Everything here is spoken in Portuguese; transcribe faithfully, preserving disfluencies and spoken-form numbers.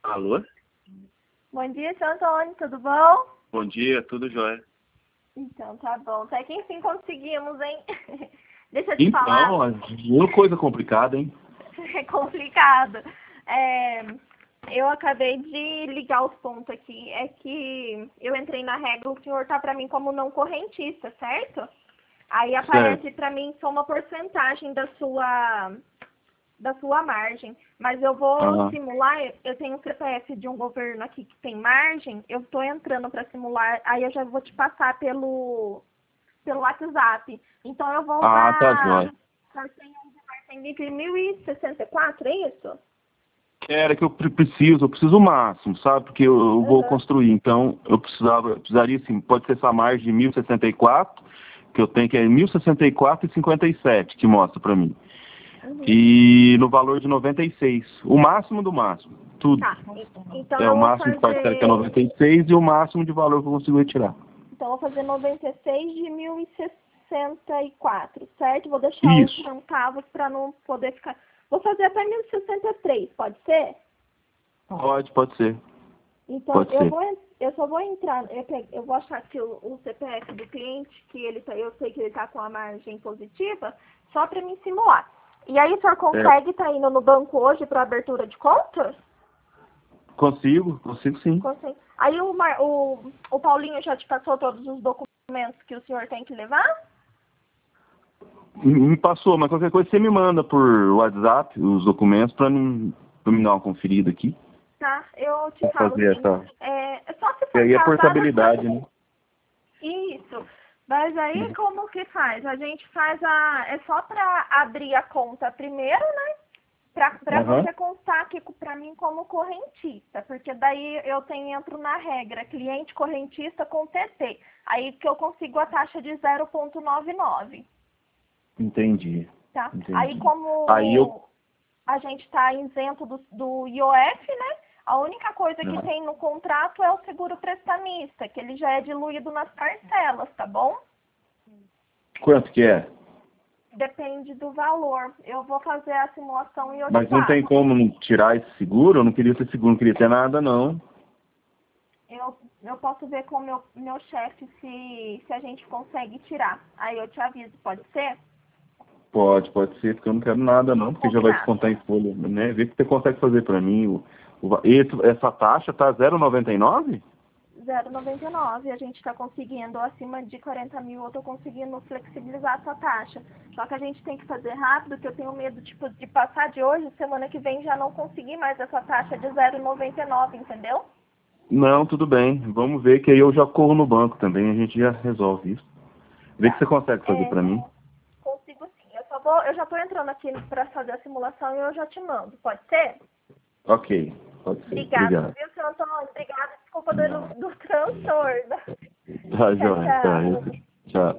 Alô? Bom dia, seu Antônio, tudo bom? Bom dia, tudo jóia. Então, tá bom. Até que enfim conseguimos, hein? Deixa eu te Então, falar. uma coisa complicada, hein? É complicado. É, eu acabei de ligar os pontos aqui. É que eu entrei na regra, o senhor tá pra mim como não correntista, certo? Aí aparece Certo. pra mim só uma porcentagem da sua da sua margem, mas eu vou Aham. simular, eu tenho um C P F de um governo aqui que tem margem, eu estou entrando para simular, aí eu já vou te passar pelo, pelo WhatsApp. Então eu vou Ah, tá usar jóia. margem de mil e sessenta e quatro, é isso? Era que eu pre- preciso, eu preciso o máximo, sabe? Porque eu, eu vou Uhum. construir, então eu precisava, eu precisaria sim, pode ser essa margem de mil e sessenta e quatro, que eu tenho que é mil e sessenta e quatro e cinquenta e sete que mostra pra mim. Uhum. E no valor de noventa e seis, o máximo do máximo, tudo. Tá, e- então É eu o vou máximo de parcela que é fazer, noventa e seis e o máximo de valor que eu consigo retirar. então eu vou fazer noventa e seis de mil e sessenta e quatro, certo? Vou deixar os Isso. centavos para não poder ficar, vou fazer até mil e sessenta e três, pode ser? Pode, pode ser. Então, Pode eu ser. vou, en- eu só vou entrar, eu, pe- eu vou achar aqui o, o C P F do cliente, que ele tá, eu sei que ele está com a margem positiva, só para me simular. E aí, o senhor É, consegue estar indo no banco hoje para abertura de conta? consigo, consigo sim. Consegue. Aí o, Mar- o, o Paulinho já te passou todos os documentos que o senhor tem que levar? Me me passou, mas qualquer coisa você me manda por WhatsApp os documentos para mim, pra mim dar uma conferida aqui. Tá, eu te Pra falo fazer sim. essa. É, é só se E for aí é casado, portabilidade, né? isso. Mas aí Uhum. como que faz? A gente faz a. É só para abrir a conta primeiro, né? Para Aham. você constar aqui para mim como correntista. Porque daí eu tenho, entro na regra, cliente correntista com T T. Aí que eu consigo a taxa de zero vírgula noventa e nove. Entendi. Tá? Aí Entendi. Aí eu. como a gente está isento do, do I O F, né? A única coisa que Aham. tem no contrato é o seguro prestamista, que ele já é diluído nas parcelas, tá bom? Quanto que é? Depende do valor. Eu vou fazer a simulação e eu te Mas não tem passo. como não tirar esse seguro? Eu não queria ter seguro, não queria ter nada, não. Eu, eu posso ver com o meu, meu chefe se, se a gente consegue tirar. Aí eu te aviso, pode ser? Pode, pode ser, porque eu não quero nada, não, porque já vai Combinado. descontar em folha, né? Vê o que você consegue fazer para mim. O, o, va- esse, essa taxa tá zero vírgula noventa e nove? zero vírgula noventa e nove, a gente está conseguindo, acima de quarenta mil, eu estou conseguindo flexibilizar essa taxa. Só que a gente tem que fazer rápido, que eu tenho medo tipo, de passar de hoje, semana que vem já não conseguir mais essa taxa de zero vírgula noventa e nove, entendeu? Não, tudo bem. Vamos ver que aí eu já corro no banco também, a gente já resolve isso. Vê o que Tá. você consegue fazer É, para mim. consigo sim. Eu, só vou, eu já estou entrando aqui para fazer a simulação e eu já te mando. Pode ser? Ok, pode ser. Obrigada, Obrigado. viu, seu Antônio? Obrigada. Desculpa do, do transtorno. Tá, Tchau, joia. Tá. tchau. Tchau.